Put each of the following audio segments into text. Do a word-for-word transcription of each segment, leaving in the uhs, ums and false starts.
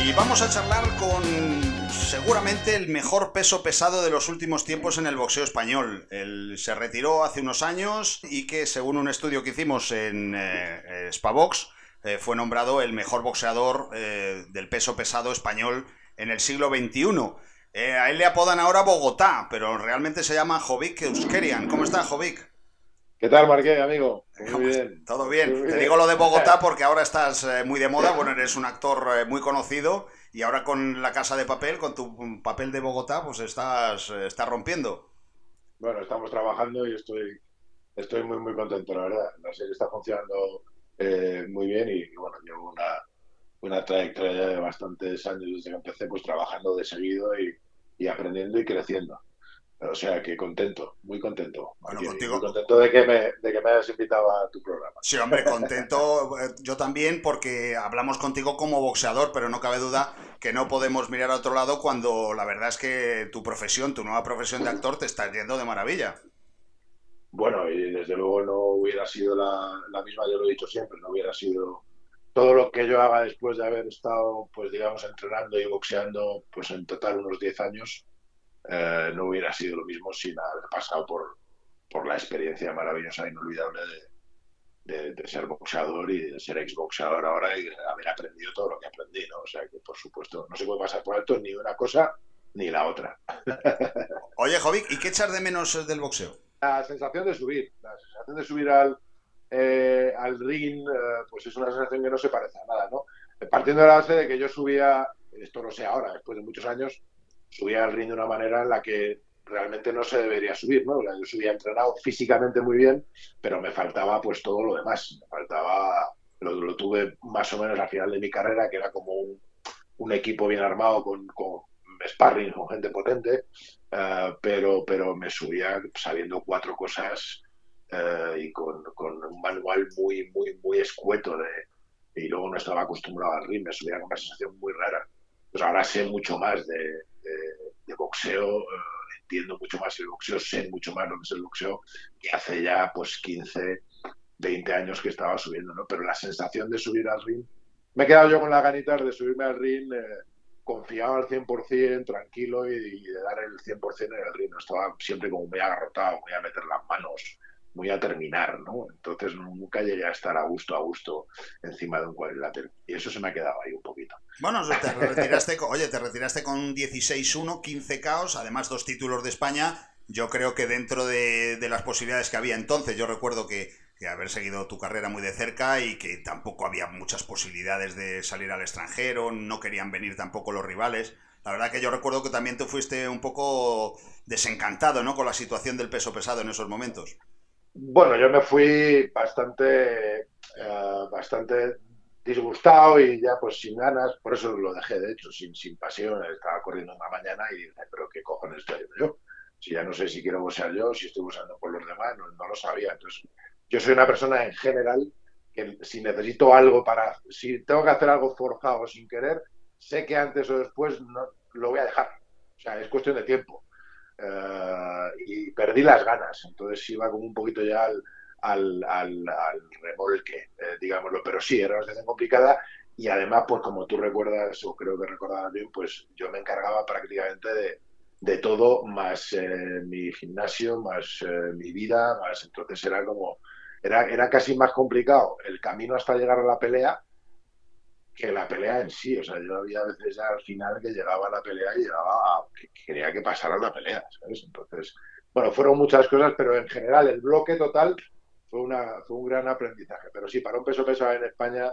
Y vamos a charlar con seguramente el mejor peso pesado de los últimos tiempos en el boxeo español. Él se retiró hace unos años y que, según un estudio que hicimos en eh, Spavox, eh, fue nombrado el mejor boxeador eh, del peso pesado español en el siglo veintiuno. Eh, a él le apodan ahora Bogotá, pero realmente se llama Jovic Euskerian. ¿Cómo está, Jovic? ¿Qué tal, Marqués, amigo? Muy bien, Todo bien. muy Te bien. digo lo de Bogotá porque ahora estás eh, muy de moda. Bueno, eres un actor eh, muy conocido y ahora con La Casa de Papel, con tu papel de Bogotá, pues estás, eh, estás rompiendo. Bueno, estamos trabajando y estoy, estoy muy, muy contento, la verdad. La serie está funcionando eh, muy bien y, y, bueno, llevo una, una trayectoria de bastantes años desde que empecé, pues trabajando de seguido y, y aprendiendo y creciendo. O sea que contento, muy contento, Bueno, Marqués, y muy contigo, contento de que me, de que me hayas invitado a tu programa. sí, hombre, contento. eh, Yo también porque hablamos contigo como boxeador, pero no cabe duda que no podemos mirar a otro lado cuando la verdad es que tu profesión, tu nueva profesión de actor, te está yendo de maravilla. Bueno, y desde luego no hubiera sido la, la misma, yo lo he dicho siempre, no hubiera sido todo lo que yo haga después de haber estado, pues digamos, entrenando y boxeando, pues en total unos diez años, eh, no hubiera sido lo mismo sin haber pasado por, por la experiencia maravillosa e inolvidable de, de, de ser boxeador y de ser exboxeador ahora y de haber aprendido todo lo que aprendí, ¿no? O sea que, por supuesto, no se puede pasar por alto ni una cosa ni la otra. Oye, Jovic, ¿y qué echas de menos eh, del boxeo? La sensación de subir, la sensación de subir al, eh, al ring, eh, pues es una sensación que no se parece a nada, ¿no? Partiendo de la base de que yo subía, esto no sé ahora, después de muchos años, subía al ring de una manera en la que realmente no se debería subir, ¿no? Yo subía entrenado físicamente muy bien, pero me faltaba pues todo lo demás, me faltaba, lo, lo tuve más o menos al final de mi carrera, que era como un, un equipo bien armado con, con sparring, con gente potente, uh, pero, pero me subía sabiendo cuatro cosas uh, y con, con, un manual muy, muy, muy escueto de, y luego no estaba acostumbrado al ring, me subía con una sensación muy rara. Pues ahora sé mucho más de, de, de boxeo, uh, entiendo mucho más el boxeo, sé mucho más lo que es el boxeo que hace ya pues quince, veinte años que estaba subiendo, ¿no? Pero la sensación de subir al ring, me he quedado yo con las ganitas de subirme al ring eh, confiado al cien por ciento, tranquilo y, y, de dar el cien por ciento en el ring. No estaba siempre como muy agarrotado, muy a meter las manos, muy a terminar, ¿no? Entonces nunca llegué a estar a gusto, a gusto encima de un cuadrilátero. Y eso se me ha quedado ahí un poquito. Bueno, te retiraste, oye, te retiraste con dieciséis uno, quince caos, además dos títulos de España. Yo creo que dentro de, de las posibilidades que había entonces, yo recuerdo que, que haber seguido tu carrera muy de cerca y que tampoco había muchas posibilidades de salir al extranjero, no querían venir tampoco los rivales. La verdad que yo recuerdo que también te fuiste un poco desencantado, ¿no? Con la situación del peso pesado en esos momentos. Bueno, yo me fui bastante, uh, bastante disgustado y ya pues sin ganas, por eso lo dejé, de hecho, sin, sin pasión. Estaba corriendo una mañana y dije, pero ¿qué cojones estoy haciendo yo? Si ya no sé si quiero boxear yo, si estoy boxeando por los demás, no, no lo sabía. Entonces, yo soy una persona en general que si necesito algo para, si tengo que hacer algo forjado sin querer, sé que antes o después no, lo voy a dejar. O sea, es cuestión de tiempo. Uh, y perdí las ganas, entonces iba como un poquito ya al, al, al, al remolque, eh, digámoslo, pero sí, era una situación complicada y además, pues como tú recuerdas, o creo que recordabas bien, pues yo me encargaba prácticamente de, de todo, más eh, mi gimnasio, más eh, mi vida, más entonces era como, era, era casi más complicado el camino hasta llegar a la pelea que la pelea en sí. O sea, yo había veces ya al final que llegaba a la pelea y llegaba a, que quería que pasara la pelea, ¿sabes? Entonces, bueno, fueron muchas cosas, pero en general el bloque total fue, una, fue un gran aprendizaje. Pero sí, para un peso pesado en España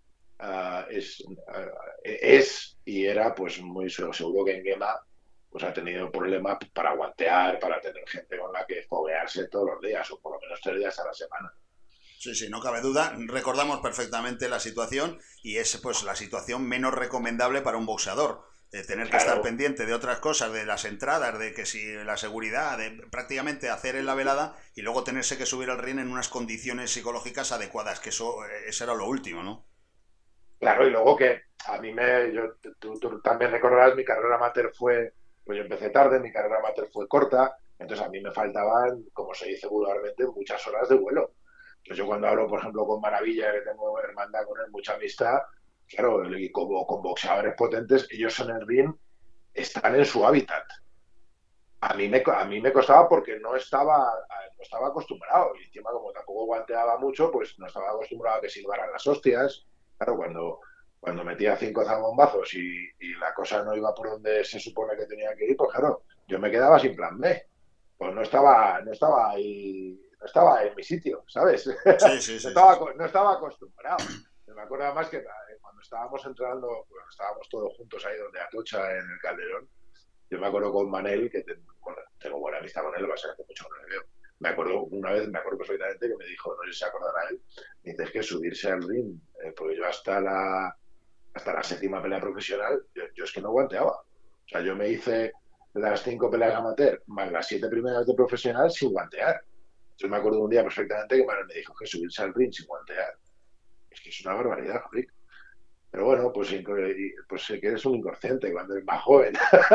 uh, es, uh, es y era pues muy seguro que en Gema pues ha tenido problemas para guantear, para tener gente con la que foguearse todos los días o por lo menos tres días a la semana. Sí, sí, no cabe duda. Recordamos perfectamente la situación y es pues la situación menos recomendable para un boxeador. De tener que estar Claro, pendiente de otras cosas, de las entradas, de que si la seguridad, de prácticamente hacer en la velada y luego tenerse que subir al ring en unas condiciones psicológicas adecuadas, que eso, eso era lo último, ¿no? claro, y luego que a mí me, yo, tú, tú también recordarás, mi carrera amateur fue, pues yo empecé tarde, mi carrera amateur fue corta, entonces a mí me faltaban, como se dice vulgarmente, muchas horas de vuelo. Entonces yo cuando hablo, por ejemplo, con Maravilla, que tengo hermandad con él, mucha amistad, claro, y como con boxeadores potentes, ellos en el ring están en su hábitat. A mí me, a mí me costaba porque no estaba, no estaba acostumbrado. Y encima, como tampoco guanteaba mucho, pues no estaba acostumbrado a que silbaran las hostias. Claro, cuando, cuando metía cinco zambomazos y, y la cosa no iba por donde se supone que tenía que ir, pues claro, yo me quedaba sin plan B. Pues no estaba, no estaba ahí, no estaba en mi sitio, ¿sabes? Sí, sí, no, sí, sí, estaba, sí. no estaba acostumbrado. Me acuerdo además que cuando estábamos entrenando, bueno, estábamos todos juntos ahí donde Atocha, en el Calderón. Yo me acuerdo con Manel, que te, bueno, tengo buena amistad con él, lo que pasa es que hace mucho que no le veo. Me acuerdo una vez, me acuerdo perfectamente que me dijo, no sé si se acordará él, me dice, es que subirse al ring, eh, porque yo hasta la, hasta la séptima pelea profesional, yo, yo es que no guanteaba. O sea, yo me hice las cinco peleas amateur más las siete primeras de profesional sin guantear. Entonces me acuerdo de un día perfectamente que Manel me dijo que subirse al ring sin guantear es que es una barbaridad, Rick. Pero bueno, pues, pues que eres un inconsciente cuando eres más joven.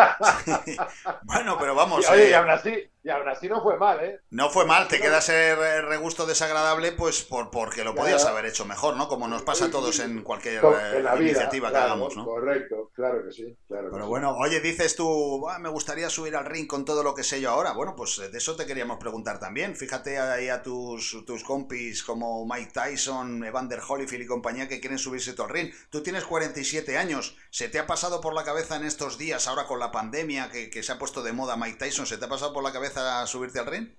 Bueno, pero Y vamos, oye, y eh, aún así, y aún así no fue mal, ¿eh? no Y fue aún mal, así te no. queda ese regusto desagradable, pues por, porque lo podías Claro, haber hecho mejor, ¿no? Como nos pasa a todos en cualquier en la eh, vida, iniciativa que hagamos, claro, ¿no? correcto, claro que sí, claro que Pero sí. bueno, oye, dices tú, "Buah, me gustaría subir al ring con todo lo que sé yo ahora". Bueno, pues de eso te queríamos preguntar también. Fíjate ahí a tus, tus compis como Mike Tyson, Evander Holyfield y compañía que quieren subirse todo al ring. Tú tienes cuarenta y siete años. ¿Se te ha pasado por la cabeza en estos días, ahora con la pandemia, que, que se ha puesto de moda Mike Tyson, ¿se te ha pasado por la cabeza subirte al ring?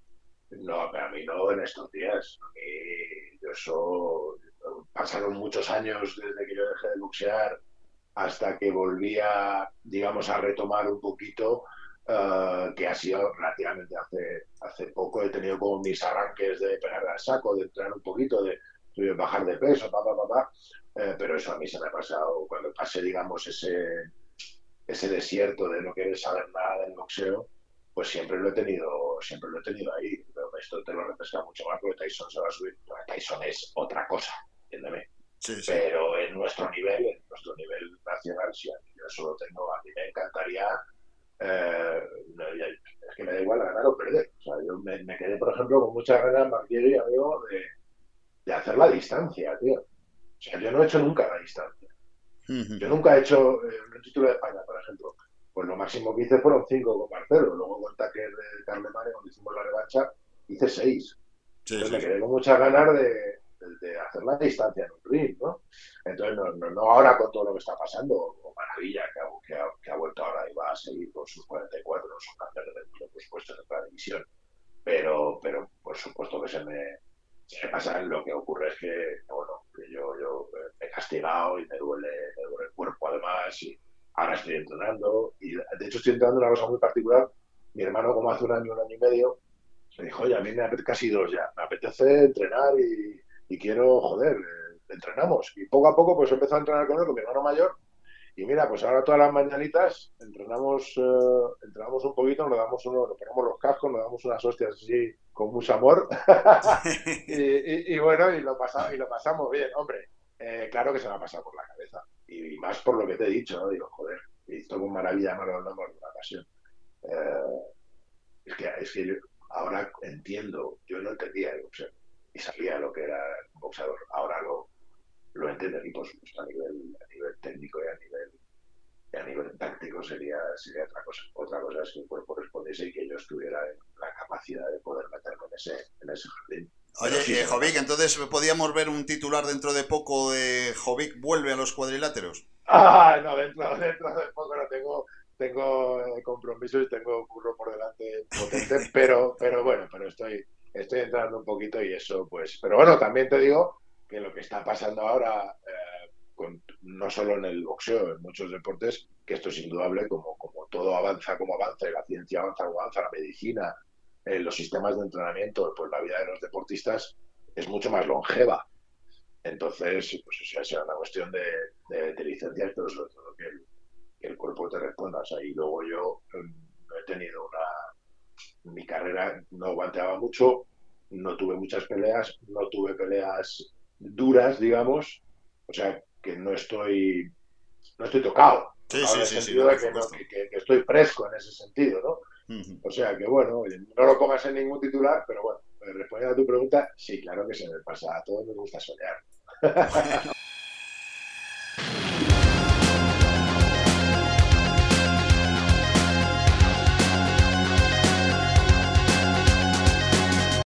No, pero a mí no en estos días. A mí, yo eso, pasaron muchos años desde que yo dejé de boxear hasta que volví a, digamos, a retomar un poquito, uh, que ha sido relativamente hace, hace poco. He tenido como mis arranques de pegar al saco, de entrar un poquito, de, de bajar de peso, pa, pa, pa, pa. Eh, pero eso a mí se me ha pasado cuando pasé, digamos, ese, ese desierto de no querer saber nada del boxeo, pues siempre lo he tenido, siempre lo he tenido ahí. Pero esto te lo refresca mucho más porque Tyson se va a subir. Tyson es otra cosa, entiéndeme. Sí, sí. Pero en nuestro nivel, en nuestro nivel nacional, sí, yo eso lo tengo. A mí me encantaría, eh, no, ya, es que me da igual ganar o perder. O sea, yo me, me quedé, por ejemplo, con muchas ganas, Marquieri, amigo, de, de hacer la distancia, tío. O sea, yo no he hecho nunca la distancia. Yo nunca he hecho eh, un título de España, por ejemplo. Pues lo máximo que hice fueron cinco con Marcelo. Luego con Taker de Carlemane, cuando hicimos la revancha, hice seis. Sí, Entonces sí, me sí. quedé con muchas ganas de, de, de hacer la distancia en un ring, ¿no? Entonces, no, no, no ahora con todo lo que está pasando, o Maravilla, que ha, que, ha, que ha vuelto ahora y va a seguir con sus cuarenta y cuatro, son campeones del mundo, por supuesto, en otra división. Pero, pero por supuesto que se me, se me pasa. Lo que ocurre es que, bueno, que yo, yo me he castigado y me duele, me duele el cuerpo además, y ahora estoy entrenando, y de hecho estoy entrenando una cosa muy particular. Mi hermano, como hace un año, un año y medio, me dijo, oye, a mí me apetece, casi dos ya, me apetece entrenar y, y quiero, joder, eh, entrenamos. Y poco a poco pues empezó a entrenar con él, con mi hermano mayor, y mira, pues ahora todas las mañanitas entrenamos, eh, entrenamos un poquito, nos damos uno, nos ponemos los cascos, nos damos unas hostias así con mucho amor. y, y, y, bueno, y lo, pasa, y lo pasamos bien, hombre. Eh, claro que se me ha pasado por la cabeza. Y, y, más por lo que te he dicho, ¿no? Digo, joder, y esto con Maravilla no lo hablamos en una ocasión. Eh, es que, es que yo ahora entiendo, yo no entendía el boxeo y sabía lo que era un boxeador. Ahora lo, lo entiendo y por supuesto a nivel, a nivel técnico y a nivel, y a nivel táctico sería, sería otra cosa. Otra cosa es que el cuerpo respondiese y que yo estuviera en la capacidad de poder meterme en ese, en ese jardín. Pero sí Oye, eh, se me Jovic, pasa. entonces podíamos ver un titular dentro de poco de Jovic vuelve a los cuadriláteros. Ah, no, dentro, dentro de poco no tengo, tengo eh, compromisos y tengo curro por delante potente, pero, pero bueno, pero estoy, estoy entrando un poquito y eso, pues, pero bueno, también te digo que lo que está pasando ahora, eh, con, no solo en el boxeo, en muchos deportes, que esto es indudable, como, como todo avanza como avanza, y la ciencia avanza como avanza, la medicina, eh, los sistemas de entrenamiento, pues la vida de los deportistas es mucho más longeva. Entonces, pues o sea, será una cuestión de, de, de licencias, pero sobre todo que el, que el cuerpo te responda. O sea, y luego yo um, he tenido una... Mi carrera no aguantaba mucho, no tuve muchas peleas, no tuve peleas duras, digamos. O sea, que no estoy, no estoy tocado. Sí, Tocado en sí, el sí, sí, sentido no, de por que, no, supuesto. que, que, que estoy fresco en ese sentido, ¿no? O sea, que bueno, no lo pongas en ningún titular, pero bueno, respondiendo a tu pregunta, sí, claro que se me pasa. A todos nos gusta soñar. Bueno,